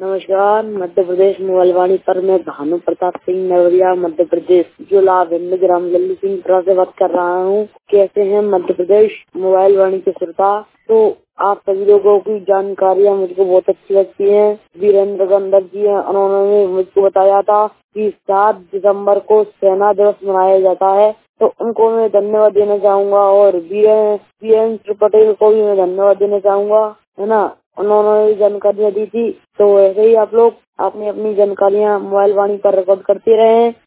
नमस्कार। मध्य प्रदेश मोबाइल वाणी पर मैं भानु प्रताप सिंह नरवरिया मध्य प्रदेश जो लाभ ग्राम लल्लू सिंह से बात कर रहा हूँ। कैसे हैं मध्य प्रदेश मोबाइल वाणी के श्रोता? तो आप सभी लोगों की जानकारियाँ मुझको बहुत अच्छी लगती हैं। वीरेंद्र गंधर जी हैं, उन्होंने मुझको बताया था कि 7 दिसंबर को सेना दिवस मनाया जाता है, तो उनको मैं धन्यवाद देना चाहूँगा और वीरेंद्र पटेल को भी मैं धन्यवाद देना चाहूँगा, है ना। उन्होंने जानकारियाँ दी थी। तो ऐसे ही आप लोग अपनी अपनी जानकारियाँ मोबाइल वाणी पर रिकॉर्ड करते रहें।